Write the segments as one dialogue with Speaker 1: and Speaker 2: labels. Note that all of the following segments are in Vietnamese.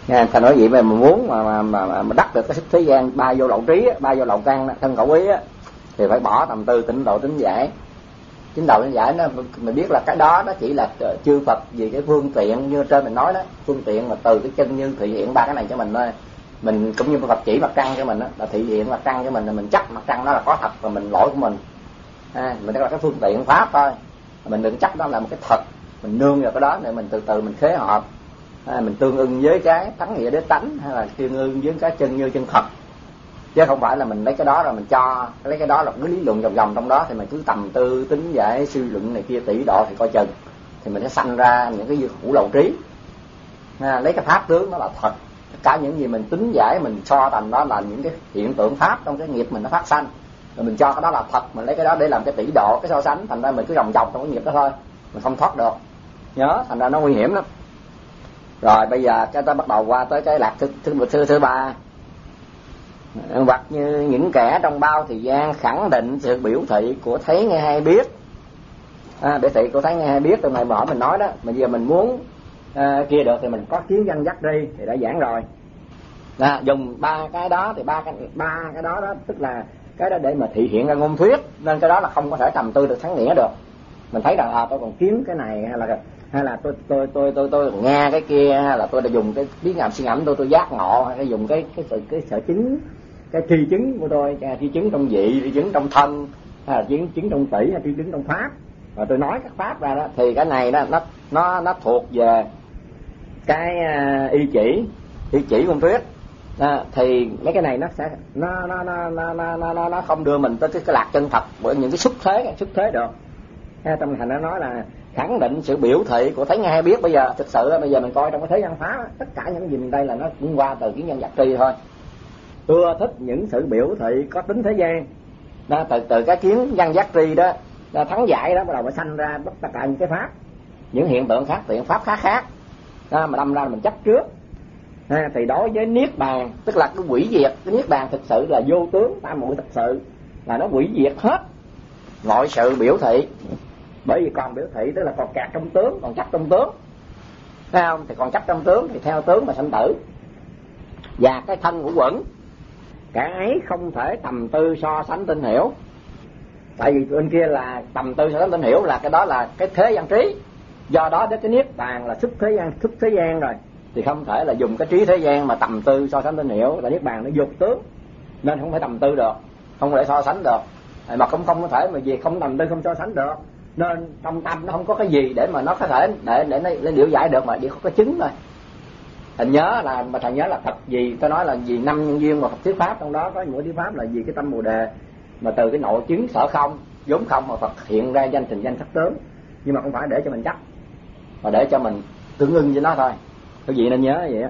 Speaker 1: Ta nói vậy mà muốn mà đắc được cái sức thế gian, ba vô lậu trí, ba vô lậu căn, thân khẩu ý á, thì phải bỏ tầm tư, tịnh độ, tính giải. Chính độ tính giải nó mình biết là cái đó nó chỉ là chư Phật vì cái phương tiện như trên mình nói đó, phương tiện mà từ cái chân như thị hiện ba cái này cho mình thôi. Mình cũng như Phật chỉ mặt trăng cho mình đó, là thị hiện mặt trăng cho mình, là mình chắc mặt trăng nó là có thật và mình lỗi của mình. Mình đó là cái phương tiện pháp thôi, mình đừng chắc đó là một cái thật, mình nương vào cái đó để mình từ từ mình khế hợp, mình tương ưng với cái tánh nghĩa đế tánh, hay là tương ưng với cái chân như chân thật, chứ không phải là mình lấy cái đó rồi mình cho lấy cái đó là cái lý luận vòng vòng trong đó, thì mình cứ tầm tư tính giải suy luận này kia tỷ độ thì coi chừng thì mình sẽ sanh ra những cái hữu lậu trí. Lấy cái pháp tướng đó là thật, tất cả những gì mình tính giải mình so thành đó là những cái hiện tượng pháp trong cái nghiệp mình nó phát sanh, rồi mình cho cái đó là thật, mình lấy cái đó để làm cái tỷ độ, cái so sánh, thành ra mình cứ vòng vòng trong cái nghiệp đó thôi, mình không thoát được. Nhớ, thành ra nó nguy hiểm lắm. Rồi bây giờ cái ta bắt đầu qua tới cái lạc thứ ba. Hoặc như những kẻ trong bao thời gian khẳng định sự biểu thị của thấy nghe hay biết. Biểu thị của thấy nghe hay biết, từ này mở mình nói đó, mà giờ mình muốn kia được thì mình có kiến văn dắt đi thì đã giảng rồi. Dùng ba cái đó thì ba cái đó tức là cái đó để mà thị hiện ra ngôn thuyết, nên cái đó là không có thể tầm tư được thắng nghĩa được. Mình thấy rằng tôi còn kiếm cái này, hay là tôi nghe cái kia, hay là tôi đã dùng cái biến ngầm suy ngẫm tôi giác ngộ, hay là dùng cái sở chứng, cái tri chứng của tôi, tri chứng trong vị, tri chứng trong thân, hay là tri chứng trong tỷ, hay tri chứng trong pháp, và tôi nói các pháp ra đó, thì cái này nó thuộc về cái y chỉ ngôn thuyết. Thì mấy cái này nó sẽ nó không đưa mình tới cái lạc chân thật bởi những cái xuất thế được. Trong thành nó nói là khẳng định sự biểu thị của thấy nghe hay biết. Bây giờ thực sự bây giờ mình coi trong cái thế gian pháp, tất cả những gì mình đây là nó cũng qua từ kiến nhân vật tri thôi. Ưa thích những sự biểu thị có tính thế gian đó, từ cái kiến văn giác tri đó, thắng giải đó, bắt đầu mới sanh ra tất cả những cái pháp, những hiện tượng khác, hiện pháp khác đó, mà đâm ra mình chấp trước. Thì đối với niết bàn, tức là cái hủy diệt, cái niết bàn thực sự là vô tướng tam muội, thực sự là nó hủy diệt hết mọi sự biểu thị. Bởi vì còn biểu thị tức là còn kẹt trong tướng, còn chấp trong tướng, thấy không? Thì còn chấp trong tướng thì theo tướng mà sanh tử. Và cái thân của quẩn, cái ấy không thể tầm tư so sánh tinh hiểu. Tại vì bên kia là tầm tư so sánh tinh hiểu là cái đó là cái thế gian trí, do đó đến cái niết bàn là xuất thế gian rồi, thì không thể là dùng cái trí thế gian mà tầm tư so sánh tinh hiểu, là niết bàn nó dục tướng, nên không thể tầm tư được, không thể so sánh được, mà cũng không có thể mà gì không tầm tư không so sánh được, nên trong tâm nó không có cái gì để mà nó có thể để nó điều giải được, mà chỉ có cái chứng thôi. Thầy nhớ là thật gì tôi nói là vì năm nhân duyên mà Phật thuyết pháp, trong đó có mỗi thuyết pháp là vì cái tâm Bồ đề, mà từ cái nội chứng sở không vốn không mà Phật hiện ra danh tình danh sắc tướng, nhưng mà không phải để cho mình chấp, mà để cho mình tương ưng với nó thôi. Quý vị nên nhớ vậy á.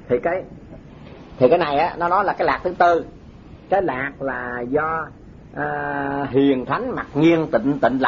Speaker 1: Thì cái này á, nó nói là cái lạc thứ tư. Cái lạc là do hiền thánh mặc nhiên tịnh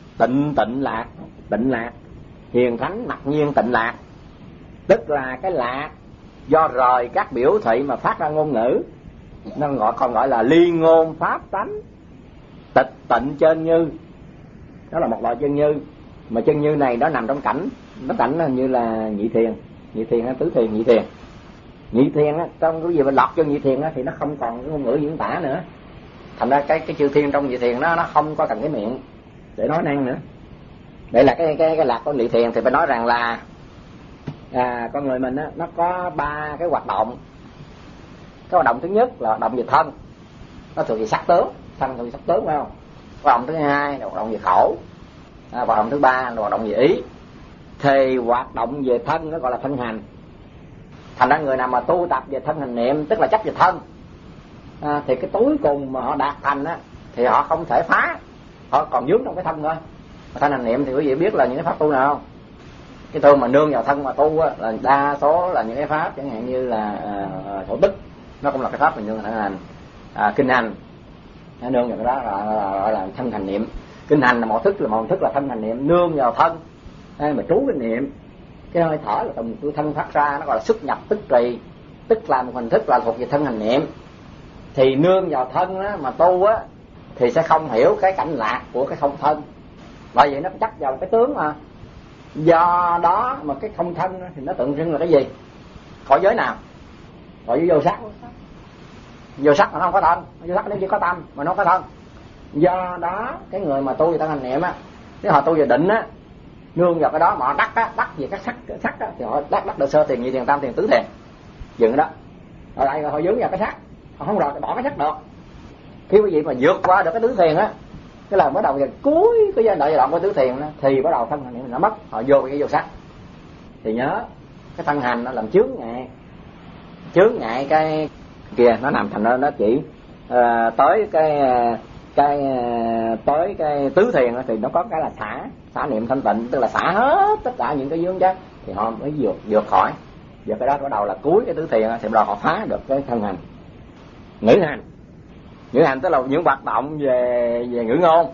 Speaker 1: lạc, hiền thánh mặc nhiên tịnh lạc, tức là cái lạc do rời các biểu thị mà phát ra ngôn ngữ, nó còn gọi là ly ngôn pháp tánh, tịch tịnh chân như. Đó là một loại chân như, mà chân như này nó nằm trong cảnh, nó cảnh như là nhị thiền hay tứ thiền. Nhị thiền á, trong cái gì mình lọt cho nhị thiền á thì nó không còn cái ngôn ngữ diễn tả nữa, thành ra cái chư thiên trong nhị thiền nó không có cần cái miệng để nói năng nữa. Đây là cái lạc của nhị thiền. Thì phải nói rằng là con người mình á, nó có ba cái hoạt động. Cái hoạt động thứ nhất là hoạt động về thân, nó thuộc về sắc tướng, thân thuộc về sắc tướng, phải không? Hoạt động thứ hai là hoạt động về khẩu, hoạt động thứ ba là hoạt động về ý. Thì hoạt động về thân nó gọi là thân hành. Thành ra người nào mà tu tập về thân hành niệm, tức là chấp về thân, thì cái tối cùng mà họ đạt thành á, thì họ không thể phá, họ còn vướng trong cái thân thôi. Thân hành niệm thì quý vị biết là những cái pháp tu nào không? Cái tu mà nương vào thân mà tu á, là đa số là những cái pháp chẳng hạn như là thổ tức, nó cũng là cái pháp mình nương thân hành. Kinh hành nó nương vào cái đó là gọi là thân hành niệm. Kinh hành là một thức là thân hành niệm, nương vào thân mà trú cái niệm. Cái hơi thở là từ thân phát ra, nó gọi là xuất nhập tức trì, tức là một hình thức là thuộc về thân hành niệm. Thì nương vào thân á, mà tu á, thì sẽ không hiểu cái cảnh lạc của cái không thân, bởi vậy nó chấp vào cái tướng mà. Do đó mà cái không thân thì nó tượng trưng là cái gì? khỏi giới nào? Khỏi giới vô sắc. Vô sắc mà nó không có thân, vô sắc nó chỉ có tâm mà nó không có thân. Do đó cái người mà tu về thân hành niệm á, nếu họ tu về định á, nương vào cái đó mà họ đắc về các sắc á, thì họ đắc được sơ thiền, nhị thiền, tam thiền, tứ thiền, dừng đó. Rồi lại họ dướng vào cái sắc, họ không rồi bỏ cái sắc được. Khi quý vị mà vượt qua được cái tứ thiền á, cái là bắt đầu gần cuối cái giai đoạn của tứ thiền đó, thì bắt đầu thân hành niệm nó mất, họ vô cái vô sắc. Thì nhớ cái thân hành nó làm chướng ngại cái kia, nó làm thành nó chỉ tới tới cái tứ thiền thì nó có cái là xả niệm thanh tịnh, tức là xả hết tất cả những cái vướng chắc, thì họ mới vượt khỏi. Giờ cái đó bắt đầu là cuối cái tứ thiền thì bắt đầu họ phá được cái thân hành. Ngữ hành tức là những hoạt động về ngữ ngôn,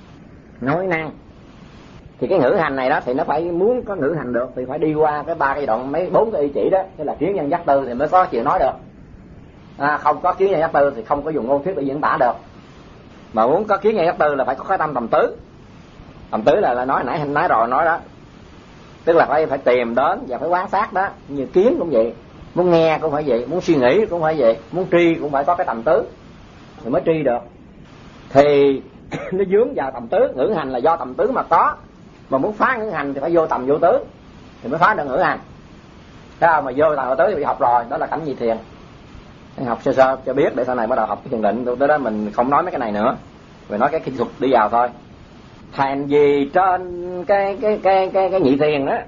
Speaker 1: nói năng. Thì cái ngữ hành này đó thì nó phải muốn có ngữ hành được thì phải đi qua cái ba cái đoạn bốn cái y chỉ đó, tức là kiến nhân giác tư thì mới có chuyện nói được. Không có kiến nhân giác tư thì không có dùng ngôn thuyết để diễn tả được. Mà muốn có kiến nhân giác tư là phải có cái tâm tầm tứ. Tầm tứ là nói nãy anh nói rồi, nói đó, tức là phải tìm đến và phải quan sát đó. Như kiến cũng vậy, muốn nghe cũng phải vậy, muốn suy nghĩ cũng phải vậy, muốn tri cũng phải có cái tầm tứ thì mới tri được. Thì nó vướng vào tầm tứ. Ngữ hành là do tầm tứ mà có, mà muốn phá ngữ hành thì phải vô tầm vô tứ thì mới phá được ngữ hành. Mà vô tầm vô tứ thì bị học rồi, đó là cảnh nhị thiền. Học sơ cho biết để sau này bắt đầu học cái thiền định. Tới đó mình không nói mấy cái này nữa, mình nói cái kỹ thuật đi vào thôi. Thành vì trên cái nhị thiền đó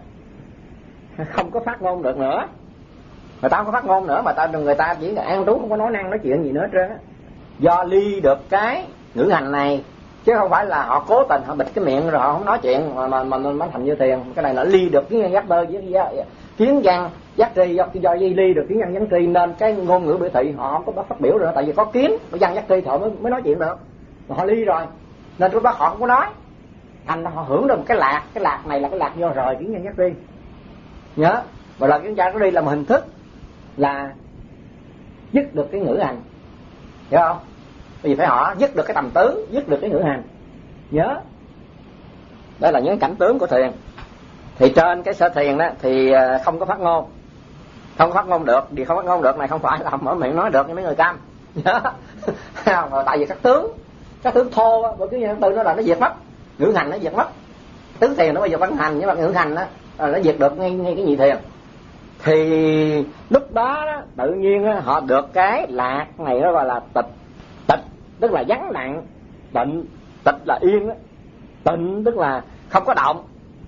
Speaker 1: không có phát ngôn được nữa, người ta không có phát ngôn nữa, mà người ta chỉ là an trú, không có nói năng nói chuyện gì nữa hết trơn á. Do ly được cái ngữ hành này, chứ không phải là họ cố tình họ bịt cái miệng rồi họ không nói chuyện mà nó thành như thiền. Cái này là ly được kiến nhân giác tư với kiến văn giác tri, do ly được kiến văn giác tri nên cái ngôn ngữ biểu thị họ không có phát biểu nữa, tại vì có kiến có văn giác tri thì họ mới nói chuyện được. Mà họ ly rồi nên lúc đó họ không có nói, thành họ hưởng được một cái lạc này là cái lạc do rời kiến nhân giác tri. Nhớ và là kiến nhân giác tri là một hình thức là dứt được cái ngữ hành, hiểu không? Bởi vì phải họ dứt được cái tầm tứ, dứt được cái ngữ hành. Nhớ đây là những cảnh tướng của thiền. Thì trên cái sở thiền đó thì không có phát ngôn, không phát ngôn được. Vì không phát ngôn được này không phải là mở miệng nói được như mấy người cam. Nhớ tại vì các tướng thô, bởi cái nhân tư nó là nó diệt mất, ngữ hành nó diệt mất. Tứ thiền nó bây giờ văn hành, nhưng mà ngữ hành đó nó diệt được ngay cái nhị thiền. Thì lúc đó tự nhiên họ được cái lạc này, nó gọi là tịch, tức là vắng lặng. Tịch là yên, tịnh tức là không có động.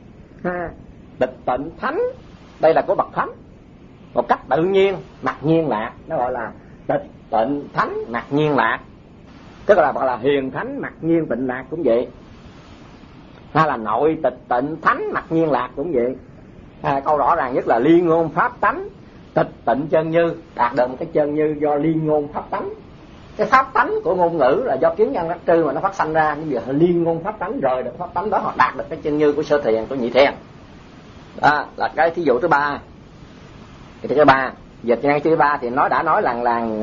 Speaker 1: Tịch tịnh thánh, đây là của bậc thánh, một cách tự nhiên mặc nhiên lạc, nó gọi là tịch tịnh thánh mặc nhiên lạc, tức là gọi là hiền thánh mặc nhiên tịnh lạc cũng vậy, hay là nội tịch tịnh thánh mặc nhiên lạc cũng vậy. Câu rõ ràng nhất là liên ngôn pháp tánh tịch tịnh chân như, đạt được một cái chân như do liên ngôn pháp tánh. Cái pháp tánh của ngôn ngữ là do kiến nhân giác tri mà nó phát sanh ra, nhưng giờ liên ngôn pháp tánh rồi được pháp tánh đó họ đạt được cái chân như của sơ thiền, của nhị thiền. Đó là cái thí dụ thứ ba. Cái thứ ba, dịch ngay thứ ba thì đã nói làng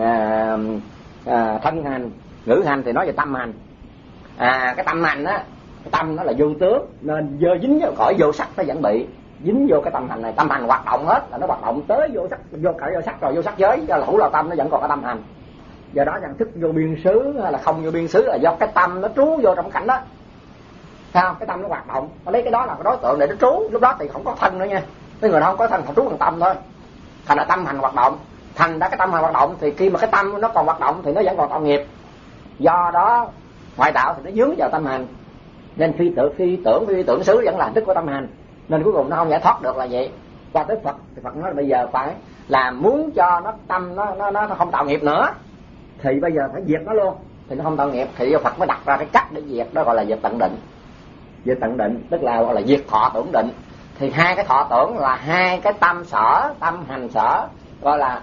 Speaker 1: thân hành, ngữ hành thì nói về tâm hành. Cái tâm hành á, cái tâm nó là vô tướng nên dơ dính vào cõi vô sắc nó vẫn bị dính vô cái tâm hành này. Tâm hành hoạt động hết là nó hoạt động tới vô sắc, vô cõi vô sắc rồi vô sắc giới, do là hữu là tâm nó vẫn còn cái tâm hành. Do đó nhận thức vô biên xứ hay là không vô biên xứ là do cái tâm nó trú vô trong cảnh đó. Sao? Cái tâm nó hoạt động, nó lấy cái đó là cái đối tượng để nó trú. Lúc đó thì không có thân nữa nha, cái người nào không có thân họ trú bằng tâm thôi. Thành là tâm hành hoạt động. Thành ra cái tâm hành hoạt động thì khi mà cái tâm nó còn hoạt động thì nó vẫn còn tạo nghiệp. Do đó ngoại đạo thì nó dướng vào tâm hành, nên phi tưởng xứ vẫn là hình thức của tâm hành, nên cuối cùng nó không giải thoát được là vậy. Qua tới Phật thì Phật nói là bây giờ phải làm muốn cho nó tâm nó không tạo nghiệp nữa thì bây giờ phải diệt nó luôn thì nó không tạo nghiệp. Thì Phật mới đặt ra cái cách để diệt, đó gọi là diệt tận định. Diệt tận định tức là gọi là diệt thọ tưởng định. Thì hai cái thọ tưởng là hai cái tâm sở, tâm hành sở, gọi là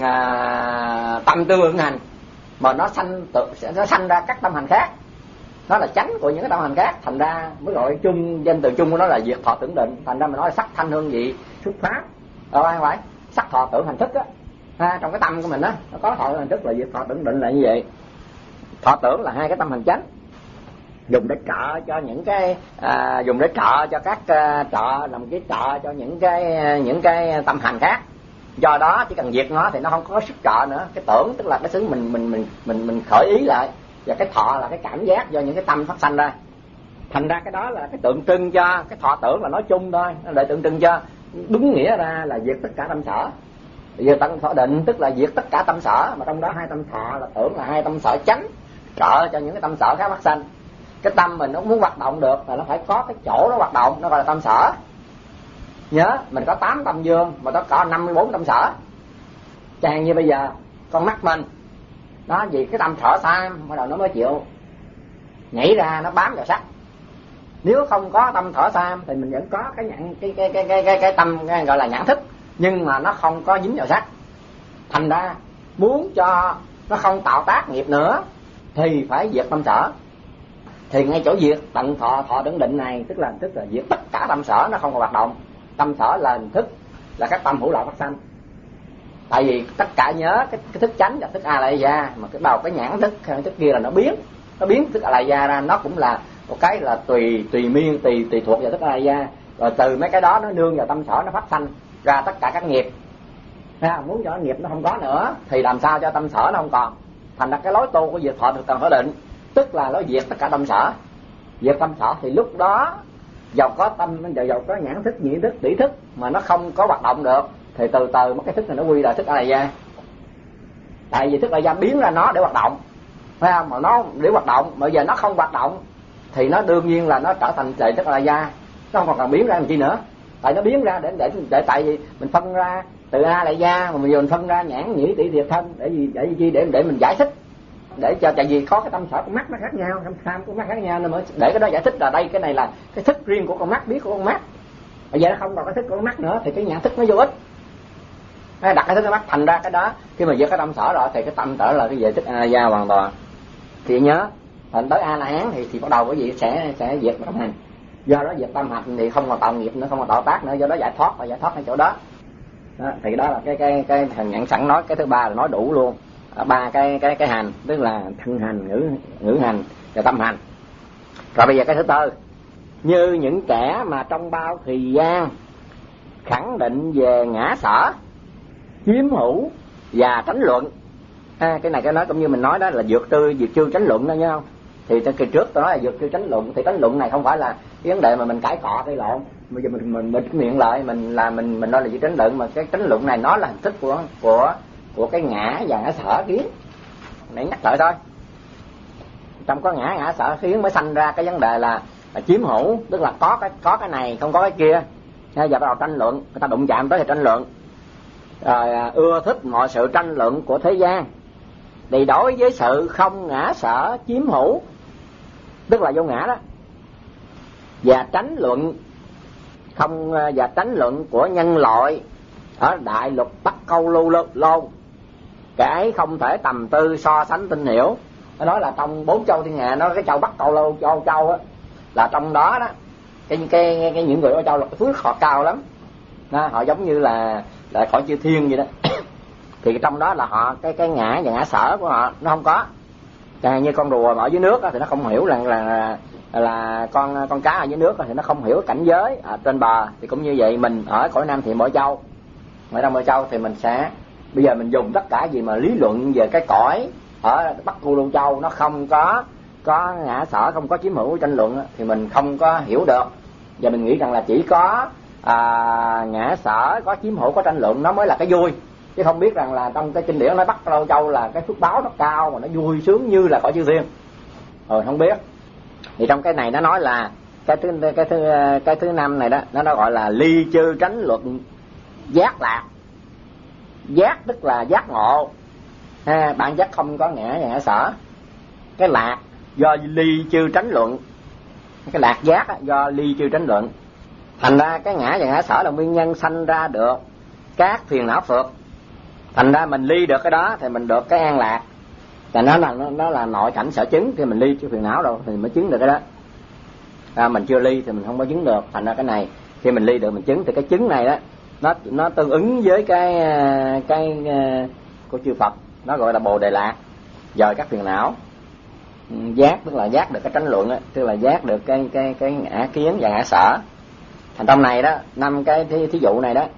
Speaker 1: tâm tư ứng hành, mà nó sanh ra các tâm hành khác, nó là chánh của những cái tâm hành khác, thành ra mới gọi chung danh từ chung của nó là diệt thọ tưởng định. Thành ra mình nói sắc thanh hương vị xuất phát, không phải sắc thọ tưởng hành thức á. Trong cái tâm của mình á, nó có thọ hành thức là diệt thọ tưởng định là như vậy. Thọ tưởng là hai cái tâm hành chánh, dùng để trợ cho những cái dùng để trợ cho các trợ làm cái trợ cho những cái tâm hành khác. Do đó chỉ cần diệt nó thì nó không có sức trợ nữa. Cái tưởng tức là cái xứ mình khởi ý lại, và cái thọ là cái cảm giác do những cái tâm phát sanh ra. Thành ra cái đó là cái tượng trưng cho cái thọ tưởng là nói chung thôi, nó để tượng trưng cho đúng nghĩa ra là diệt tất cả tâm sở. Diệt tâm sở định tức là diệt tất cả tâm sở, mà trong đó hai tâm thọ là tưởng là hai tâm sở chánh, trợ cho những cái tâm sở khác phát sanh. Cái tâm mình nó muốn hoạt động được là nó phải có cái chỗ nó hoạt động, nó gọi là tâm sở. Nhớ mình có 8 tâm dương mà nó có 54 tâm sở. Chẳng như bây giờ con mắt mình nó vì cái tâm sở tham bắt đầu nó mới chịu nhảy ra, nó bám vào sắc. Nếu không có tâm thọ tham thì mình vẫn có cái nhận cái tâm gọi là nhãn thức, nhưng mà nó không có dính vào sắc. Thành ra muốn cho nó không tạo tác nghiệp nữa thì phải diệt tâm sở. Thì ngay chỗ diệt tận thọ tưởng định này tức là diệt tất cả tâm sở, nó không còn hoạt động. Tâm sở là hình thức, là các tâm hữu lậu phát sanh. Tại vì tất cả nhớ cái thức chánh và thức a la gia, mà cái đầu cái nhãn thức kia là nó biến thức a la gia ra, nó cũng là một cái là tùy thuộc vào thức a la gia. Rồi từ mấy cái đó nó nương vào tâm sở, nó phát sanh ra tất cả các nghiệp. Muốn cho nghiệp nó không có nữa thì làm sao cho tâm sở nó không còn. Thành ra cái lối tu của diệt thọ thực tầng khởi định tức là nó diệt tất cả tâm sở. Diệt tâm sở thì lúc đó dầu có tâm, dầu có nhãn thức, nhĩ thức, tỷ thức mà nó không có hoạt động được thì từ từ mất cái thức này nó quy là thức a la gia. Tại vì thức a la gia biến ra nó để hoạt động, phải không? Mà nó để hoạt động, bây giờ nó không hoạt động thì nó đương nhiên là nó trở thành lại thức a la gia, nó không còn biến ra làm chi nữa. Tại nó biến ra để tại vì mình phân ra từ a la gia mà mình phân ra nhãn, nhĩ, tỷ, thiệt, thân để mình giải thích, để cho tại vì có cái tâm sở con mắt nó khác nhau, tâm tham của mắt khác nhau nên mới để cái đó giải thích là đây cái này là cái thức riêng của con mắt, biết của con mắt. Bây giờ nó không còn cái thức của con mắt nữa thì cái nhãn thức nó vô ích. Đặt cái thức của mắt, thành ra cái đó khi mà diệt cái tâm sở rồi thì cái tâm sở là cái về thức a la gia hoàn toàn. Thì nhớ thành tới a la hán thì bắt đầu cái gì sẽ diệt tâm hành. Do đó diệt tâm hành thì không còn tạo nghiệp nữa, không còn tạo tác nữa, do đó giải thoát ở chỗ đó. Thì đó là cái thằng nhận sẵn nói. Cái thứ ba là nói đủ luôn. Ba cái hành tức là thân hành, ngữ hành và tâm hành. Rồi bây giờ cái thứ tư, như những kẻ mà trong bao thời gian khẳng định về ngã sở, chiếm hữu và tránh luận. Cái này cái nói cũng như mình nói đó là vượt trư tránh luận đó, nhớ không? Thì kỳ trước tôi nói là vượt trư tránh luận, thì tránh luận này không phải là cái vấn đề mà mình cãi cọ gây lộn. Bây giờ mình bịt miệng lại mình nói là vượt tránh luận, mà cái tránh luận này nó là hình thức của cái ngã và ngã sở kiến. Nãy nhắc lại thôi. Trong có ngã sở kiến mới sanh ra cái vấn đề là chiếm hữu, tức là có cái này không có cái kia. Giờ bắt đầu tranh luận, người ta đụng chạm tới thì tranh luận. Rồi ưa thích mọi sự tranh luận của thế gian. Thì đối với sự không ngã sở chiếm hữu, tức là vô ngã đó, và tránh luận của nhân loại ở đại lục Bắc Câu Lô, cái không thể tầm tư so sánh tinh hiểu. Nó nói là trong 4 châu thiên hà, nó cái châu Bắc Câu Lô, châu á, là trong đó đó cái những người ở châu là phước họ cao lắm. Họ giống như là cõi chư thiên vậy đó. Thì trong đó là họ cái ngã và ngã sở của họ nó không có. Như con rùa mà ở dưới nước thì nó không hiểu là con cá ở dưới nước thì nó không hiểu cảnh giới ở trên bờ. Thì cũng như vậy, mình ở cõi Nam Thiện Bộ Châu, ở trong Bộ Châu thì mình sẽ bây giờ mình dùng tất cả gì mà lý luận về cái cõi ở Bắc Câu Lô Châu nó không có ngã sở, không có chiếm hữu tranh luận thì mình không có hiểu được. Và mình nghĩ rằng là chỉ có ngã sở, có chiếm hữu, có tranh luận nó mới là cái vui, chứ không biết rằng là trong cái kinh điển nói Bắc Câu Lô Châu là cái phước báo nó cao mà nó vui sướng như là cõi chư thiên. Không biết. Thì trong cái này nó nói là cái thứ năm này đó, nó gọi là ly chư tránh luận giác lạc. Giác tức là giác ngộ. Bản giác không có ngã và ngã sở. Cái lạc do ly chư tránh luận, cái lạc giác do ly chư tránh luận. Thành ra cái ngã và ngã sở là nguyên nhân sanh ra được các phiền não phược. Thành ra mình ly được cái đó thì mình được cái an lạc. Và nó là nội cảnh sở chứng. Thì mình ly chưa phiền não đâu thì mới chứng được cái đó. Mình chưa ly thì mình không có chứng được. Thành ra cái này khi mình ly được mình chứng, thì cái chứng này đó nó tương ứng với cái của chư Phật, nó gọi là Bồ Đề Lạc, dời các phiền não. Giác tức là giác được cái tranh luận, tức là giác được cái ngã kiến và ngã sở. Thành trong này đó, 5 cái thí dụ này đó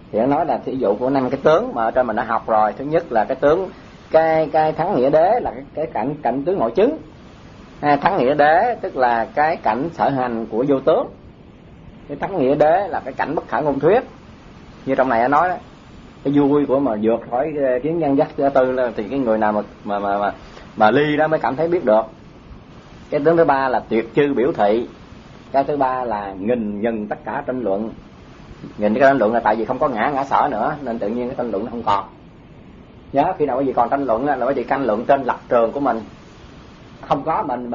Speaker 1: Thì nó nói là thí dụ của 5 cái tướng mà ở trên mình đã học rồi. Thứ nhất là cái tướng cái thắng nghĩa đế là cái cảnh tướng nội chứng. Thắng nghĩa đế tức là cái cảnh sở hành của vô tướng. Cái thắng nghĩa đế là cái cảnh bất khả ngôn thuyết. Như trong này nói đó, cái vui của mà vượt khỏi kiến nhân giác tư là thì cái người nào mà ly đó mới cảm thấy biết được. Cái tướng thứ ba là tuyệt chư biểu thị. Cái thứ ba là ngừng tất cả tranh luận. Nhìn cái tranh luận là tại vì không có ngã sở nữa nên tự nhiên cái tranh luận nó không còn. Nhớ khi nào quý vị còn tranh luận là quý vị tranh luận trên lập trường của mình. Không có mình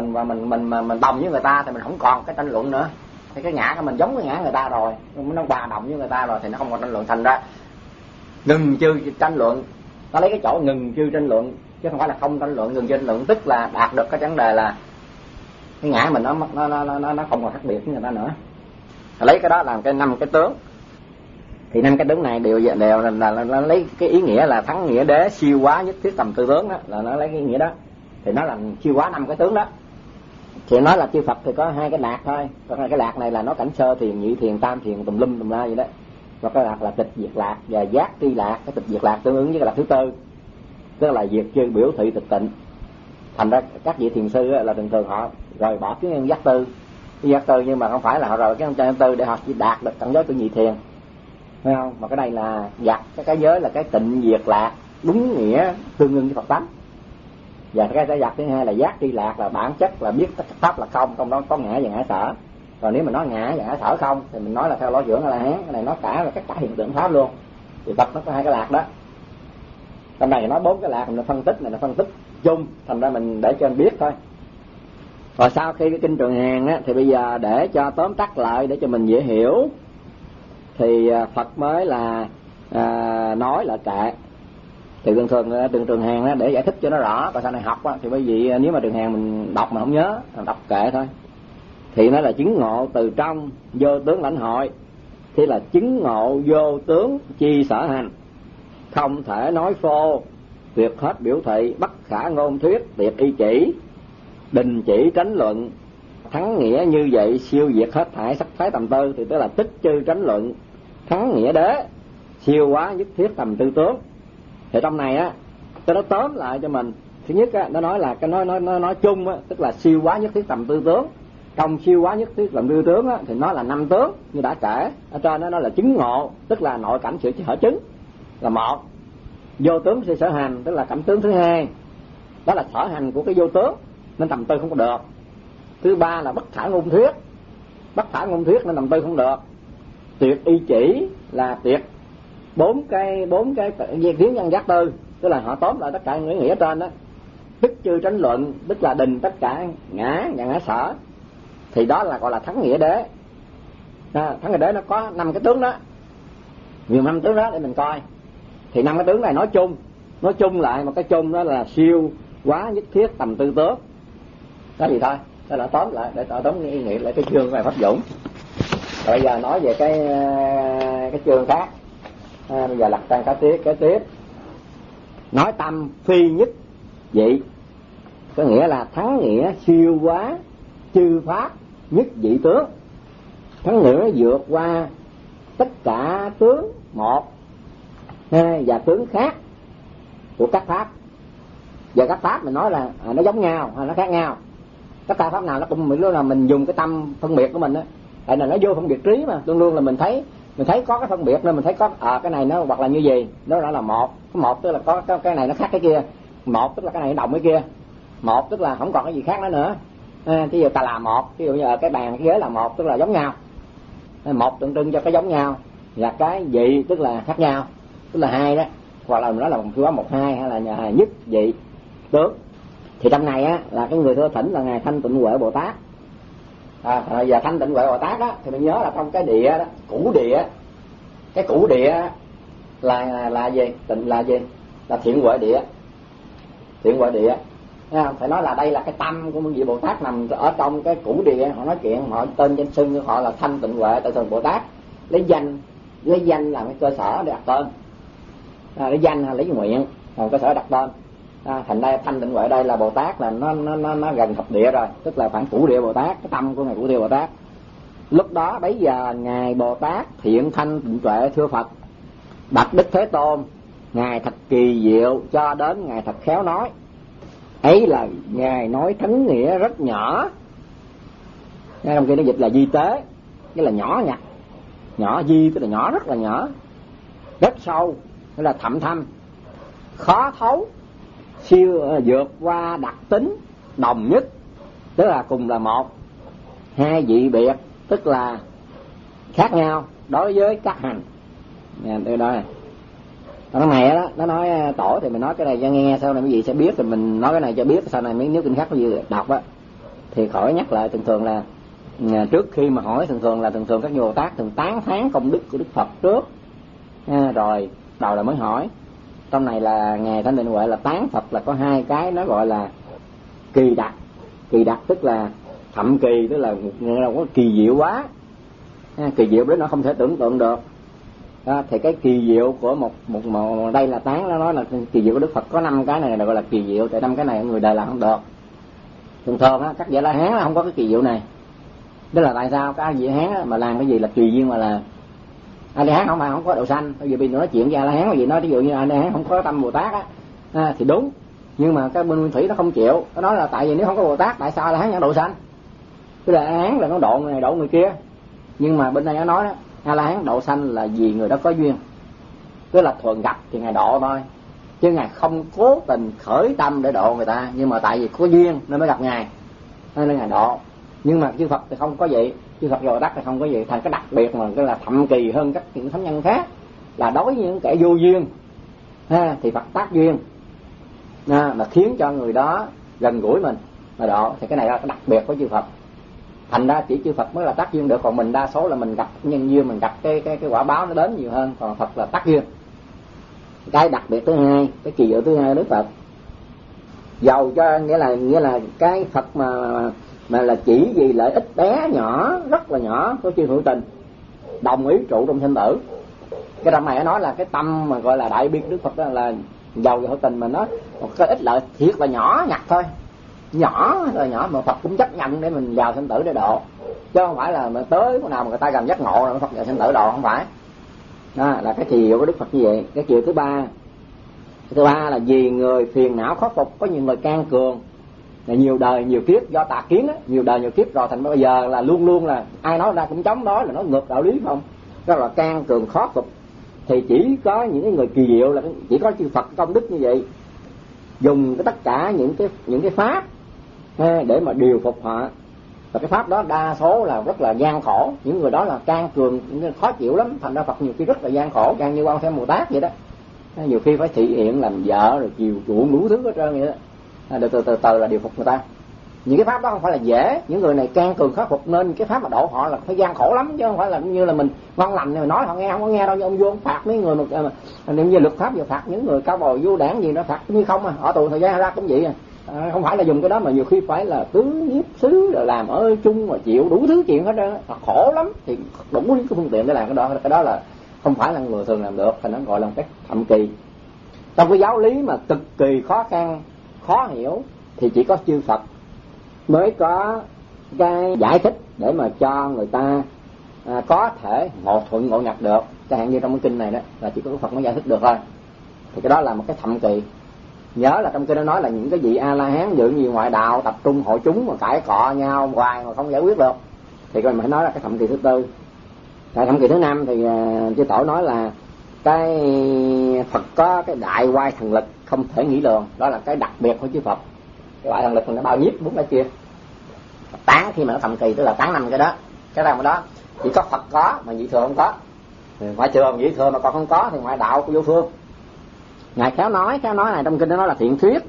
Speaker 1: đồng với người ta thì mình không còn cái tranh luận nữa. Thì cái ngã của mình giống cái ngã người ta rồi, nó hòa đồng với người ta rồi thì nó không còn tranh luận. Thành ra ngừng chư tranh luận, nó lấy cái chỗ ngừng chư tranh luận chứ không phải là không tranh luận. Ngừng tranh luận tức là đạt được cái vấn đề là cái ngã mình nó không còn khác biệt với người ta nữa. Lấy cái đó làm cái 5 cái tướng. Thì 5 cái tướng này đều là lấy cái ý nghĩa là thắng nghĩa đế siêu quá nhất thiết tầm tư tướng đó, là nó lấy cái ý nghĩa đó. Thì nó là siêu quá 5 cái tướng đó. Thì nói là chư Phật thì có 2 cái lạc thôi. Còn cái lạc này là nó cảnh sơ thiền, nhị thiền, tam thiền, tùm lum la vậy đó. Và cái lạc là tịch diệt lạc và giác tri lạc. Cái tịch diệt lạc tương ứng với cái lạc thứ tư, tức là diệt chư biểu thị tịch tịnh. Thành ra các vị thiền sư là thường họ rời bỏ cái giác tư, nhưng mà không phải là họ rời cái giác tư để họ chỉ đạt được cảnh giới của nhị thiền, thấy không? Mà cái này là gặt cái giới là cái tịnh diệt lạc, đúng nghĩa tương ứng với Phật tánh. Và cái gặt thứ hai là giác tri lạc, là bản chất là biết tất cả pháp là không, trong đó có ngã và ngã sở. Còn nếu mà nói ngã và ngã sở không thì mình nói là theo lối dưỡng là hán. Cái này nó cả là tất cả hiện tượng pháp luôn. Thì Phật nó có 2 cái lạc đó. Trong này nói 4 cái lạc, mình là phân tích, này là phân tích chung, thành ra mình để cho anh biết thôi. Rồi sau khi cái kinh Trường Hàn á, thì bây giờ để cho tóm tắt lại để cho mình dễ hiểu thì Phật mới là nói lại kệ. Thì thường Trường Hàn á, để giải thích cho nó rõ. Còn sau này học á, thì bởi vì nếu mà Trường Hàn mình đọc mà không nhớ, mình đọc kệ thôi. Thì nó là chứng ngộ từ trong vô tướng lãnh hội. Thì là chứng ngộ vô tướng chi sở hành, không thể nói phô, tuyệt hết biểu thị, bất khả ngôn thuyết, tuyệt y chỉ, đình chỉ tránh luận, thắng nghĩa như vậy siêu diệt hết thảy sắc thái tầm tư. Thì tức là tích chư tránh luận, thắng nghĩa đế, siêu quá nhất thiết tầm tư tướng. Thì trong này á, tôi nó tóm lại cho mình. Thứ nhất á, nó nói là cái nói chung á, tức là siêu quá nhất thiết tầm tư tướng. Trong siêu quá nhất thiết tầm tư tướng á, thì nó là 5 tướng như đã kể. Ở trên nó là chứng ngộ, tức là nội cảnh sự hở chứng là 1. Vô tướng sự sở hành, tức là cảnh tướng thứ 2, đó là sở hành của cái vô tướng nên tầm tư không có được. Thứ 3 là bất khả ngôn thuyết, bất khả ngôn thuyết nên tầm tư không được. Tuyệt y chỉ là tuyệt 4 cái kiến nhân giác tư, tức là họ tóm lại tất cả những nghĩa trên đó. Tức chư tránh luận, tức là đình tất cả ngã và ngã sở. Thì đó là gọi là thắng nghĩa đế. Thắng nghĩa đế nó có 5 cái tướng đó, nhiều 5 tướng đó để mình coi. Thì 5 cái tướng này nói chung lại một cái chung đó là siêu quá nhất thiết tầm tư tướng. Đó gì thôi, đó là tóm lại để tóm cái ý nghĩa lại cái chương này Pháp Dũng. Rồi bây giờ nói về cái chương khác. Bây giờ lật sang cái tiếp nói tâm phi nhất vị, có nghĩa là thắng nghĩa siêu quá chư pháp nhất vị tướng. Thắng nghĩa vượt qua tất cả tướng một và tướng khác của các pháp. Và các pháp mình nói là nó giống nhau hay nó khác nhau. Tất cả pháp nào nó cũng lúc là mình dùng cái tâm phân biệt của mình á, tại là nó vô phân biệt trí mà, luôn luôn là mình thấy có cái phân biệt nên mình thấy có cái này nó hoặc là như gì, nó là một. Cái một tức là có cái này nó khác cái kia. Một tức là cái này nó đồng cái kia. Một tức là không còn cái gì khác nữa. Ví dụ ta là một, ví dụ như ở cái bàn cái ghế là một tức là giống nhau. Một tượng trưng cho cái giống nhau, và cái vị tức là khác nhau, tức là 2 đó. Hoặc là mình nói là một 1 2 hay là nhà nhất vị tướng. Thì trong này á là cái người thưa thỉnh là ngài Thanh Tịnh Huệ Bồ Tát. Và Thanh Tịnh Huệ Bồ Tát đó thì mình nhớ là trong cái địa đó, cũ địa, cái cũ địa là gì? Tịnh là gì? Là thiện huệ địa. Thiện huệ địa. Phải nói là đây là cái tâm của một vị Bồ Tát nằm ở trong cái cũ địa. Họ nói chuyện, họ tên danh xưng của họ là Thanh Tịnh Huệ Tự Thường Bồ Tát. Lấy danh làm cái cơ sở để đặt tên. Lấy danh hay lấy nguyện làm cơ sở đặt tên. Thành đây Thanh Tịnh Huệ đây là Bồ Tát là nó gần thập địa rồi, tức là khoảng cũ địa Bồ Tát, cái tâm của ngài cũ địa Bồ Tát. Lúc đó bấy giờ ngài Bồ Tát Thiện Thanh Tịnh Tuệ thưa Phật, bạch Đức Thế Tôn, ngài thật kỳ diệu cho đến ngài thật khéo nói. Ấy là ngài nói thánh nghĩa rất nhỏ. Trong kia nó dịch là di tế, nghĩa là nhỏ nhặt. Nhỏ di tức là nhỏ, rất là nhỏ. Rất sâu, nghĩa là thậm thâm, khó thấu, siêu vượt qua đặc tính đồng nhất, tức là cùng là một. Hai vị biệt, tức là khác nhau đối với các hành. Đây đó này. Nó mẹ đó, nó nói tổ thì mình nói cái này cho nghe, sau này mấy vị sẽ biết, thì mình nói cái này cho biết, sau này nếu kinh khác cái gì đọc á thì khỏi nhắc lại. Thường là trước khi mà hỏi thường là các Bồ Tát thường tán thán công đức của Đức Phật trước, rồi đầu là mới hỏi. Trong này là ngài Thanh Định Huệ là tán Phật là có hai cái, nó gọi là kỳ đặc. Kỳ đặc tức là thậm kỳ, tức là có kỳ diệu quá, kỳ diệu đến nó không thể tưởng tượng được. Đó, thì cái kỳ diệu của một đây là tán, nó nói là kỳ diệu của Đức Phật có 5 cái này gọi là kỳ diệu, tại 5 cái này người đời làm không được. Thường á, các vị La Hán là không có cái kỳ diệu này. Đó là tại sao các vị Hán mà làm cái gì là tùy duyên mà là A La Hán không có độ sanh. Bây giờ mình nói chuyện với A La Hán, gì nói ví dụ như A La Hán không có tâm Bồ Tát á, thì đúng. Nhưng mà cái bên Nguyên Thủy nó không chịu, nó nói là tại vì nếu không có Bồ Tát tại sao A La Hán nhận độ sanh? Cái là A La Hán là nó độ người này độ người kia. Nhưng mà bên đây nó nói đó, A La Hán độ sanh là vì người đó có duyên, tức là thường gặp thì ngài độ thôi, chứ ngài không cố tình khởi tâm để độ người ta. Nhưng mà tại vì có duyên nên mới gặp ngài, nên ngài độ. Nhưng mà chư Phật thì không có vậy, chư Phật Bồ Tát thì không có vậy. Thành cái đặc biệt mà cái là thậm kỳ hơn các những thánh nhân khác là đối với những kẻ vô duyên thì Phật tác duyên mà khiến cho người đó gần gũi mình mà độ. Thì cái này là cái đặc biệt của chư Phật. Thành ra chỉ chư Phật mới là tác duyên được, còn mình đa số là mình gặp nhân duyên, mình gặp cái quả báo nó đến nhiều hơn, còn Phật là tác duyên. Cái đặc biệt thứ hai, cái kỳ diệu thứ hai Đức Phật giàu cho nghĩa là cái Phật mà là chỉ vì lợi ích bé nhỏ, rất là nhỏ của chư hữu tình đồng ý trụ trong sinh tử. Cái đoạn này nói là cái tâm mà gọi là đại bi Đức Phật đó là giàu hữu tình, mà nó một cái ích lợi thiệt là nhỏ nhặt thôi, nhỏ rồi nhỏ mà Phật cũng chấp nhận để mình vào sinh tử để độ, chứ không phải là tới lúc nào mà người ta gần giác ngộ rồi Phật vào sinh tử độ, không phải. Đó là cái kỳ diệu của Đức Phật như vậy. Cái chiều thứ ba là vì người phiền não khó phục, có nhiều người can cường là nhiều đời nhiều kiếp do tà kiến á, nhiều đời nhiều kiếp rồi thành bây giờ là luôn luôn là ai nói ra cũng chống đó, là nó ngược đạo lý không. Đó là can cường khó phục. Thì chỉ có những cái người kỳ diệu là chỉ có chư Phật công đức như vậy, dùng cái tất cả những cái pháp để mà điều phục họ. Và cái pháp đó đa số là rất là gian khổ, những người đó là can cường khó chịu lắm. Thành ra Phật nhiều khi rất là gian khổ, càng như Quan Thế Bồ Tát vậy đó, nhiều khi phải thị hiện làm vợ rồi chiều chuộng đủ thứ hết trơn vậy đó, từ từ là điều phục người ta. Những cái pháp đó không phải là dễ, những người này can cường khắc phục, nên cái pháp mà độ họ là phải gian khổ lắm, chứ không phải là như là mình ngon lành này nói họ nghe, không có nghe đâu. Như ông vua phạt mấy người mà niệm như luật pháp giờ phạt những người cao bồi vô đảng gì đó phạt như không họ tù thời gian ra cũng vậy không phải là dùng cái đó, mà nhiều khi phải là tướng nhiếp xứ rồi làm ở chung mà chịu đủ thứ chuyện hết trơn, khổ lắm. Thì đủ những cái phương tiện để làm cái đó là không phải là người thường làm được, thành nó gọi là một cái thậm kỳ. Trong cái giáo lý mà cực kỳ khó khăn khó hiểu thì chỉ có chư Phật mới có cái giải thích để mà cho người ta có thể ngộ thuận ngộ nhập được. Chẳng hạn như trong cái kinh này đó là chỉ có Phật mới giải thích được thôi. Thì cái đó là một cái thậm kỳ. Nhớ là trong kinh nó nói là những cái vị A La Hán dự nhiều ngoại đạo tập trung hội chúng mà cãi cọ nhau hoài mà không giải quyết được, thì mình phải nói là cái thậm kỳ thứ tư. Tại thậm kỳ thứ năm thì chư Tổ nói là cái Phật có cái đại oai thần lực không thể nghĩ lường, đó là cái đặc biệt của chư Phật. Cái oai thần lực nó bao nhiếp bốn cái kia. Tán khi mà nó thậm kỳ tức là tán năm cái đó, cái rằng đó chỉ có Phật có mà nhị thừa không có. Ngoại trừ nhị thừa mà còn không có thì ngoại đạo của vô phương. Ngài khéo nói này trong kinh nó nói là thiện thuyết.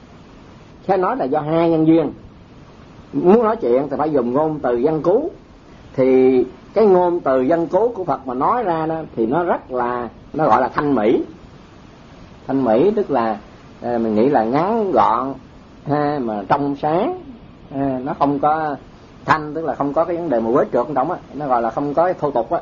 Speaker 1: Khéo nói là do hai nhân duyên. Muốn nói chuyện thì phải dùng ngôn từ văn cú. Thì cái ngôn từ văn cú của Phật mà nói ra đó thì nó rất là, nó gọi là thanh mỹ. Thanh mỹ tức là mình nghĩ là ngắn gọn mà trong sáng, nó không có thanh, tức là không có cái vấn đề mà quế trượt trong á, nó gọi là không có cái thô tục á,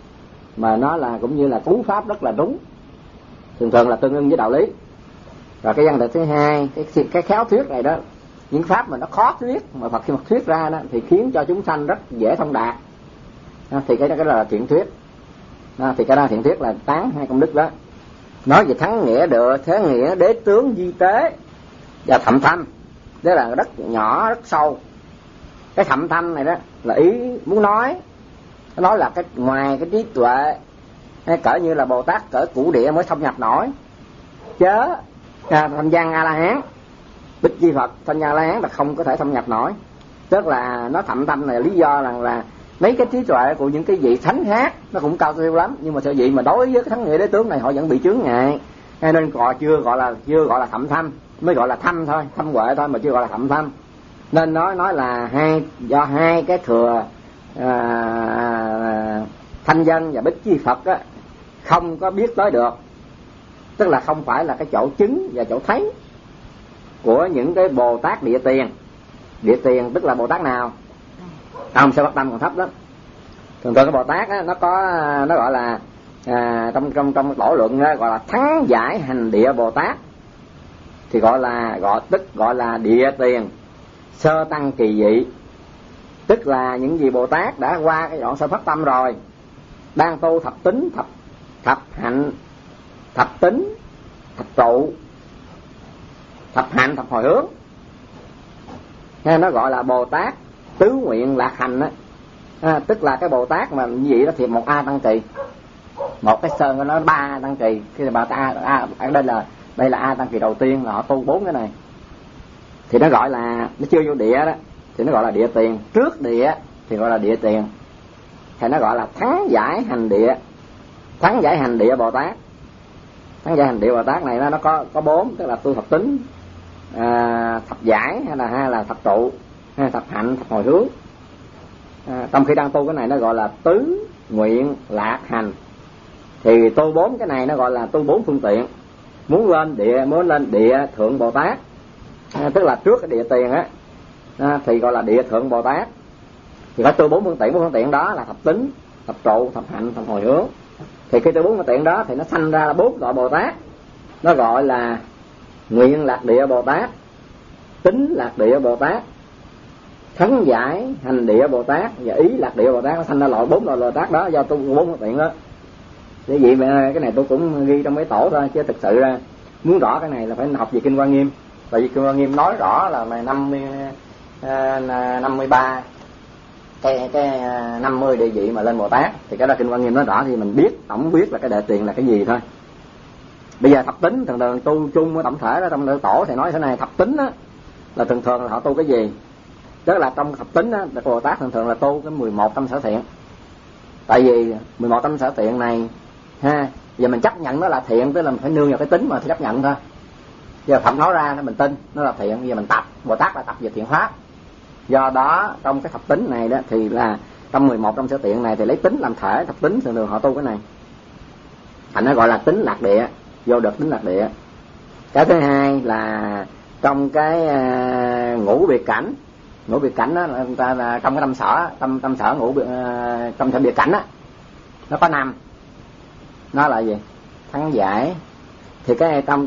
Speaker 1: mà nó là cũng như là cú pháp rất là đúng, thường là tương ưng với đạo lý. Rồi cái văn đề thứ hai, cái khéo thuyết này đó, những pháp mà nó khó thuyết mà Phật khi mà thuyết ra đó thì khiến cho chúng sanh rất dễ thông đạt, thì cái đó là thiện thuyết. Thì cái đó thiện thuyết là tán hai công đức đó. Nói về thắng nghĩa được, thế nghĩa đế tướng di tế và thậm thâm, đó là rất nhỏ rất sâu. Cái thậm thâm này đó là ý muốn nói là cái ngoài cái trí tuệ hay cỡ như là Bồ Tát cỡ củ địa mới thâm nhập nổi, chớ thanh văn A La Hán, Bích Chi Phật thanh văn A La Hán là không có thể thâm nhập nổi. Tức là nó thậm thâm này lý do là mấy cái trí tuệ của những cái vị thánh khác nó cũng cao siêu lắm, nhưng mà sở dĩ mà đối với cái thắng nghĩa đế tướng này họ vẫn bị chướng ngại, nên chưa gọi là thậm thâm, mới gọi là thâm thôi, thâm huệ thôi mà chưa gọi là thậm thâm. Nên nói là do hai cái thừa thanh văn và Bích Chi Phật á, không có biết tới được, tức là không phải là cái chỗ chứng và chỗ thấy của những cái Bồ Tát địa tiền. Địa tiền tức là Bồ Tát nào? Ông Sơ Phát Tâm còn thấp lắm. Thường cái Bồ Tát á, nó gọi là trong tổ luận đó, gọi là thắng giải hành địa Bồ Tát, thì gọi là địa tiền sơ tăng kỳ dị. Tức là những gì Bồ Tát đã qua cái đoạn sơ phát tâm rồi, đang tu thập tính, thập hạnh, thập tính, thập trụ, thập hạnh, thập hồi hướng, nên nó gọi là Bồ Tát tứ nguyện lạc hành á. Tức là cái Bồ Tát mà như vậy đó thì một A tăng kỳ, một cái sơn của nó 3 tăng kỳ. Khi mà đây là A tăng kỳ đầu tiên là họ tu 4 cái này, thì nó gọi là, nó chưa vô địa đó thì nó gọi là địa tiền. Trước địa thì gọi là địa tiền, thì nó gọi là thắng giải hành địa, thắng giải hành địa Bồ Tát. Thắng giải hành địa Bồ Tát này nó có 4, tức là tu thập tính, thập giải hay là thập trụ, hay thập hạnh, thập hồi hướng. Trong khi đang tu cái này nó gọi là tứ nguyện lạc hành, thì tu 4 cái này nó gọi là tu 4 phương tiện. Muốn lên địa thượng Bồ Tát, tức là trước cái địa tiền á, thì gọi là địa thượng Bồ Tát, thì phải tu 4 phương tiện. 4 phương tiện đó là thập tính, thập trụ, thập hạnh, thập hồi hướng. Thì khi tu 4 phương tiện đó thì nó sanh ra là 4 loại Bồ Tát. Nó gọi là nguyện lạc địa Bồ Tát, tính lạc địa Bồ Tát, thắng giải hành địa Bồ Tát và ý lạc địa Bồ Tát. Nó sanh ra 4 loại Bồ Tát đó do tu 4 phương tiện đó. Thế vậy mà cái này tôi cũng ghi trong mấy tổ thôi, chứ thực sự ra muốn rõ cái này là phải học về Kinh Hoa Nghiêm. Tại vì Kinh Hoa Nghiêm nói rõ là 53 cái 50 địa vị mà lên Bồ Tát, thì cái đó Kinh Hoa Nghiêm nói rõ thì mình biết, tổng biết là cái địa tiền là cái gì thôi. Bây giờ thập tính thường tu chung ở tổng thể đó, trong tổ thì nói thế này, thập tính á là thường là họ tu cái gì? Tức là trong thập tính á, Bồ Tát thường là tu cái 11 tâm sở thiện. Tại vì 11 tâm sở thiện này giờ mình chấp nhận nó là thiện, tức là mình phải nương vào cái tính mà chấp nhận thôi. Giờ Phật nói ra mình tin nó là thiện, giờ mình tập. Bồ Tát là tập về thiện pháp. Do đó trong cái thập tính này đó thì là trong 11 tâm sở thiện này thì lấy tính làm thể, thập tính thường họ tu cái này. Thành nó gọi là tính lạc địa, vô được tính lạc địa. Cái thứ hai là trong cái ngũ biệt cảnh. Ngũ biệt cảnh đó là trong cái tâm sở ngũ biệt, trong sở biệt cảnh á, nó có 5. Nó là gì? Thắng giải. Thì cái trong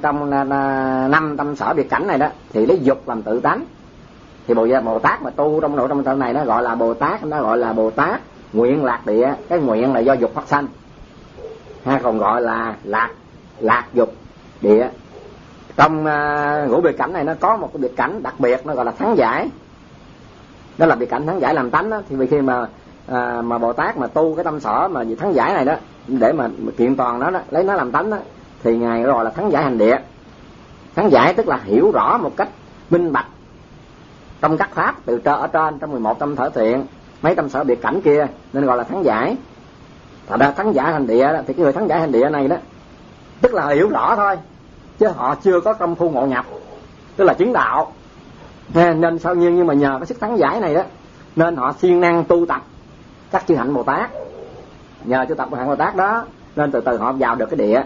Speaker 1: 5 tâm sở biệt cảnh này đó thì lấy dục làm tự tánh. Thì Bồ Tát mà tu trong tâm này nó gọi là Bồ Tát nguyện lạc địa. Cái nguyện là do dục phát sanh, còn gọi là lạc dục địa. Trong ngũ biệt cảnh này nó có một cái biệt cảnh đặc biệt, nó gọi là thắng giải. Đó là biệt cảnh thắng giải làm tánh đó. Thì vì khi mà Bồ Tát mà tu cái tâm sở mà gì thắng giải này đó, để mà kiện toàn nó đó, lấy nó làm tánh đó, thì ngài gọi là thắng giải hành địa. Thắng giải tức là hiểu rõ một cách minh bạch trong các pháp từ ở trên, trong 11 tâm sở thiện, mấy tâm sở biệt cảnh kia, nên gọi là thắng giải. Thật ra thắng giải hành địa đó, thì cái người thắng giải hành địa này đó tức là hiểu rõ thôi, chứ họ chưa có công phu ngộ nhập, tức là chứng đạo. Nên sao nhiên, nhưng mà nhờ cái sức thắng giải này đó nên họ siêng năng tu tập các chư hạnh Bồ Tát. Nhờ tu tập của hạnh Bồ Tát đó nên từ từ họ vào được cái địa.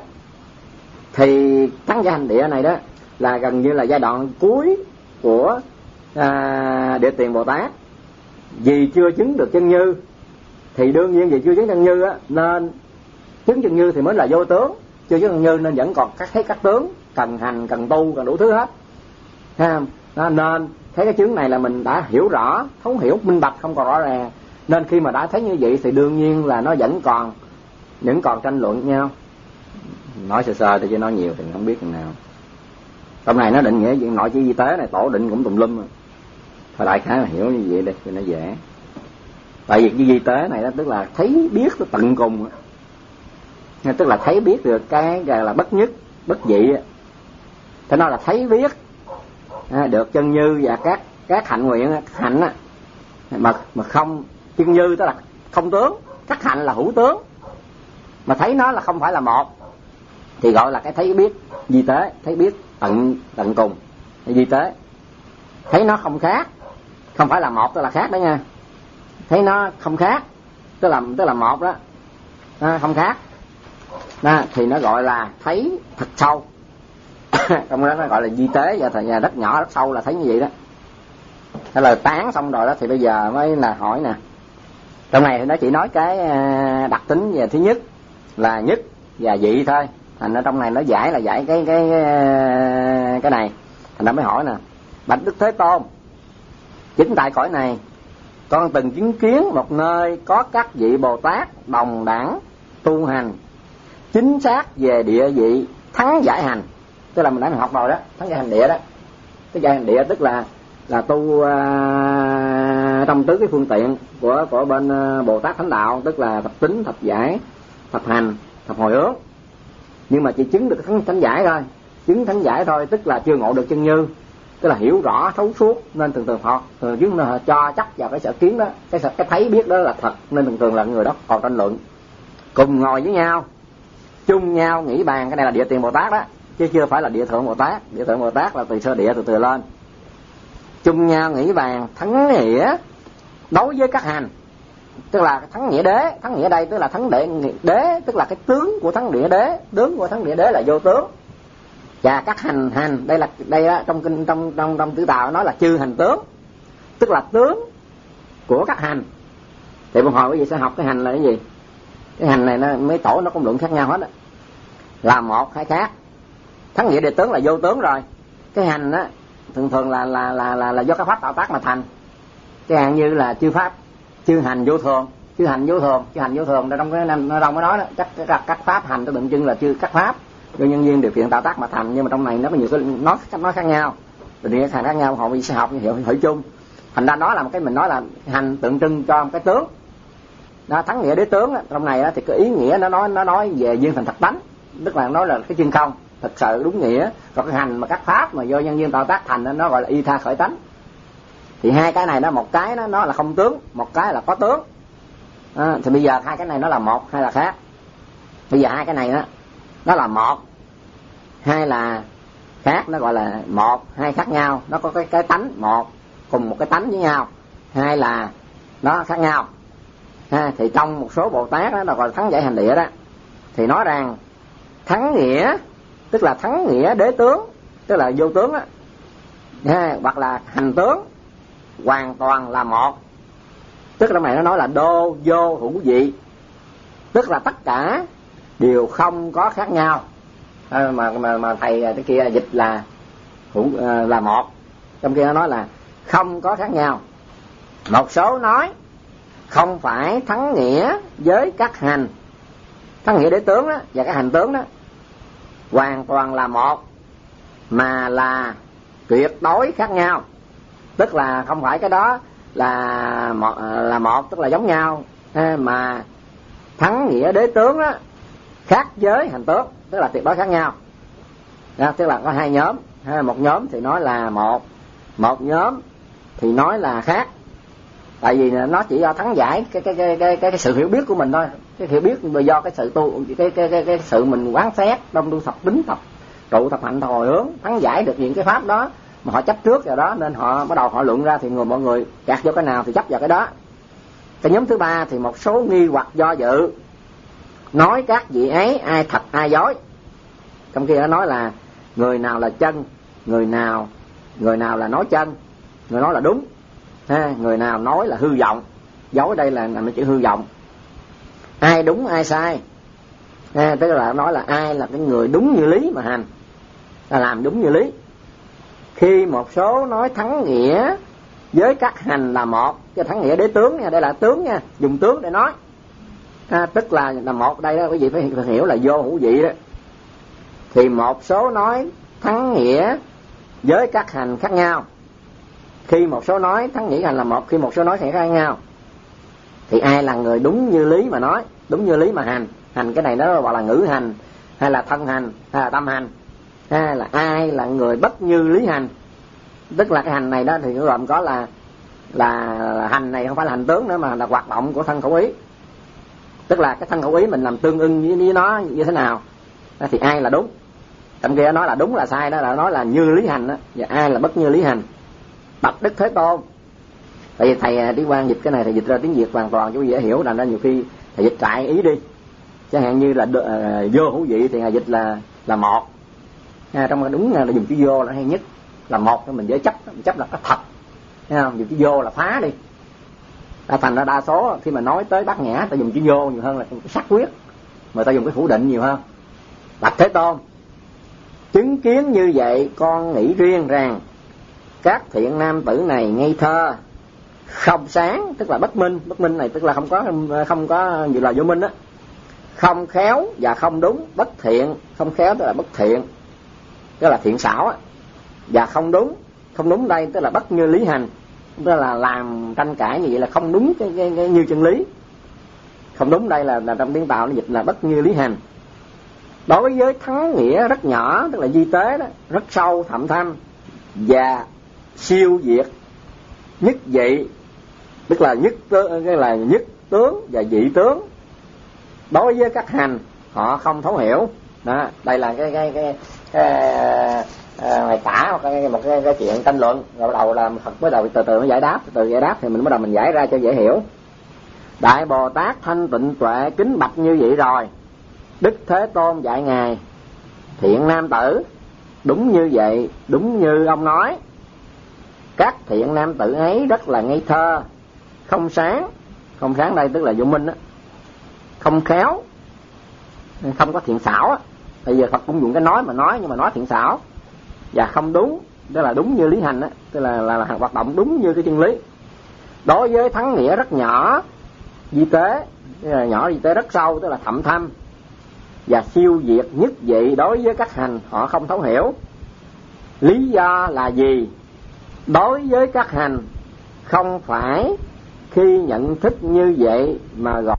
Speaker 1: Thì thắng giải hành địa này đó là gần như là giai đoạn cuối của địa tiền Bồ Tát. Vì chưa chứng được chân như, thì đương nhiên vì chưa chứng chân như á, nên chứng chân như thì mới là vô tướng. Chưa chứng chân như nên vẫn còn các tướng cần hành, cần tu, cần đủ thứ hết. Nên thấy cái chứng này là mình đã hiểu rõ, thấu hiểu minh bạch, không còn rõ ràng. Nên khi mà đã thấy như vậy thì đương nhiên là nó vẫn còn Những còn tranh luận nhau, nói sơ sơ thì chứ nói nhiều thì không biết chừng nào. Trong này nó định nghĩa chuyện nội chữ vi tế này, tổ định cũng tùm lum rồi. Thôi đại khái là hiểu như vậy đi cho nó dễ. Tại vì cái vi tế này đó tức là thấy biết tới tận cùng, tức là thấy biết được cái là bất nhất bất dị. Thế nó là thấy biết được chân như và các hạnh nguyện hạnh mà không chân như, tức là không tướng, các hạnh là hữu tướng, mà thấy nó là không phải là một thì gọi là cái thấy biết vi tế, thấy biết tận cùng vi tế. Thấy nó không khác, không phải là một tức là khác đó nha. Thấy nó không khác tức là một đó, không khác đó, thì nó gọi là thấy thật sâu. Trong đó nó gọi là vi tế, và rất nhỏ rất sâu là thấy như vậy đó. Thế là tán xong rồi đó thì bây giờ mới là hỏi nè. Trong này thì nó chỉ nói cái đặc tính về thứ nhất là nhất và dị thôi. Thành ra trong này nó giải là giải cái này. Thành ra mới hỏi nè: bạch Đức Thế Tôn, chính tại cõi này con từng chứng kiến một nơi có các vị Bồ Tát đồng đẳng tu hành chính xác về địa vị thắng giải hành. Tức là mình đã học rồi đó, thắng giải hành địa đó. Cái giải hành địa tức là tu trong tứ cái phương tiện của bên Bồ Tát Thánh Đạo, tức là thập tính, thập giải, thập hành, thập hồi hướng. Nhưng mà chỉ chứng được thánh giải thôi, chứng thánh giải thôi, tức là chưa ngộ được chân như, tức là hiểu rõ thấu suốt. Nên thường họ chứng là cho chắc vào cái sở kiến đó, cái thấy biết đó là thật. Nên thường là người đó còn tranh luận. Cùng ngồi với nhau, chung nhau nghĩ bàn, cái này là địa tiền Bồ Tát đó, chứ chưa phải là địa thượng Bồ Tát. Địa thượng Bồ Tát là từ sơ địa từ lên. Chung nhau nghĩ bàn thắng nghĩa đối với các hành, tức là thắng nghĩa đế. Thắng nghĩa đây tức là thắng đế, tức là cái tướng của thắng địa đế. Tướng của thắng địa đế là vô tướng. Và các hành đây đó, trong Tử Tào nói là chư hành tướng, tức là tướng của các hành. Thì một hồi quý vị sẽ học cái hành là cái gì. Cái hành này mấy tổ nó có luận khác nhau hết á, là một hay khác. Thắng nghĩa địa tướng là vô tướng rồi. Cái hành á thường là do các pháp tạo tác mà thành. Cái hạn như là chư pháp, chư hành vô thường, chư hành vô thường trong cái trong mới nói đó, chắc các pháp hành tôi tượng trưng là chư các pháp do nhân duyên điều kiện tạo tác mà thành. Nhưng mà trong này nó có nhiều cái nói khác nhau, định nghĩa khác nhau, họ sẽ học hiểu chung. Thành ra đó là một cái mình nói là hành tượng trưng cho một cái tướng đó. Thắng nghĩa đế tướng đó, trong này đó, thì cái ý nghĩa nó nói về duyên thành thật tánh, tức là nói là cái chân không thật sự đúng nghĩa. Còn cái hành mà các pháp mà do nhân duyên tạo tác thành đó, nó gọi là y tha khởi tánh. Thì hai cái này đó, một cái nó là không tướng, một cái là có tướng. Thì bây giờ hai cái này nó là một hay là khác? Bây giờ hai cái này đó nó là một hay là khác? Nó gọi là một hai khác nhau. Nó có cái tánh một cùng một cái tánh với nhau, hay là nó khác nhau. Thì trong một số Bồ Tát đó, nó gọi là thắng giải hành địa đó, thì nói rằng thắng nghĩa tức là thắng nghĩa đế tướng, tức là vô tướng đó, hoặc là hành tướng hoàn toàn là một. Tức là mày nó nói là đô vô hữu dị, tức là tất cả đều không có khác nhau. Mà thầy cái kia dịch là hữu là một, trong kia nó nói là không có khác nhau. Một số nói không phải thắng nghĩa với các hành, thắng nghĩa đế tướng đó và các hành tướng đó hoàn toàn là một, mà là tuyệt đối khác nhau. Tức là không phải cái đó là một tức là giống nhau, mà thắng nghĩa đế tướng đó khác với hành tướng, tức là tuyệt đối khác nhau. Tức là có hai nhóm, một nhóm thì nói là một nhóm thì nói là khác. Tại vì nó chỉ do thắng giải cái sự hiểu biết của mình thôi. Cái hiểu biết do cái sự tu, cái sự mình quán xét đông tu thập tính, thập trụ, thập hạnh, thập hồi hướng, thắng giải được những cái pháp đó mà họ chấp trước vào đó, nên họ bắt đầu họ luận ra, thì mọi người gạt vô cái nào thì chấp vào cái đó. Cái nhóm thứ ba thì một số nghi hoặc do dự, nói các vị ấy ai thật ai dối. Trong kia nó nói là người nào là chân, người nào là nói chân, người nói là đúng, người nào nói là hư vọng. Dối đây là chữ hư vọng. Ai đúng ai sai, tức là nói là ai là cái người đúng như lý mà hành, là làm đúng như lý. Khi một số nói thắng nghĩa với các hành là một, cái thắng nghĩa đế tướng nha, đây là tướng nha, dùng tướng để nói. Tức là một đây đó quý vị phải hiểu là vô hữu vị đó, thì một số nói thắng nghĩa với các hành khác nhau. Khi một số nói thắng nghĩa hành là một, khi một số nói sẽ khác nhau, thì ai là người đúng như lý mà nói, đúng như lý mà hành. Hành cái này nó gọi là ngữ hành, hay là thân hành, hay là tâm hành, hay là ai là người bất như lý hành. Tức là cái hành này đó thì nó gồm có là hành này không phải là hành tướng nữa, mà là hoạt động của thân khẩu ý. Tức là cái thân khẩu ý mình làm tương ưng với nó như thế nào, thì ai là đúng. Trong kia nói là đúng là sai đó, là nói là như lý hành đó, và ai là bất như lý hành. Bạch Đức Thế Tôn. Tại vì thầy đi quan dịch cái này, thầy dịch ra tiếng Việt hoàn toàn cho quý vị dễ hiểu, thành ra nhiều khi thầy dịch trại ý đi. Chẳng hạn như là vô hữu vị thì thầy dịch là một. Trong cái đúng là dùng chữ vô là hay nhất, là một thì mình dễ chấp là có thật. Thấy không? Dùng chữ vô là phá đi. Thành ra đa số khi mà nói tới bát nhã ta dùng chữ vô nhiều hơn là cái xác quyết, mà ta dùng cái phủ định nhiều hơn. Bạch Thế Tôn, chứng kiến như vậy con nghĩ riêng rằng các thiện nam tử này ngây thơ, không sáng, tức là bất minh. Bất minh này tức là không có như là vô minh á. Không khéo và không đúng. Bất thiện, không khéo tức là bất thiện, tức là thiện xảo á. Và không đúng, không đúng đây tức là bất như lý hành, tức là làm tranh cãi như vậy là không đúng cái như chân lý. Không đúng đây là trong tiếng Tàu nó dịch là bất như lý hành. Đối với thắng nghĩa rất nhỏ, tức là di tế đó, rất sâu thậm thâm và siêu việt nhất vị, tức là nhất tướng và dị tướng. Đối với các hành họ không thấu hiểu đó. Đây là cái tả một cái chuyện tranh luận, rồi bắt đầu là Phật mới đầu từ từ mới giải đáp, từ giải đáp thì mình bắt đầu mình giải ra cho dễ hiểu. Đại Bồ Tát thanh tịnh tuệ kính bạch như vậy rồi, Đức Thế Tôn dạy ngài: thiện nam tử, đúng như vậy, đúng như ông nói. Các thiện nam tử ấy rất là ngây thơ, không sáng. Không sáng đây tức là vô minh á. Không khéo, không có thiện xảo á. Bây giờ Phật cũng dùng cái nói mà nói, nhưng mà nói thiện xảo. Và không đúng, tức là đúng như lý hành á, tức là hoạt động đúng như cái chân lý. Đối với thắng nghĩa rất nhỏ, di tế, tức là nhỏ di tế rất sâu, tức là thậm thâm và siêu việt nhất vị. Đối với các hành họ không thấu hiểu. Lý do là gì? Đối với các hành không phải khi nhận thức như vậy mà gọi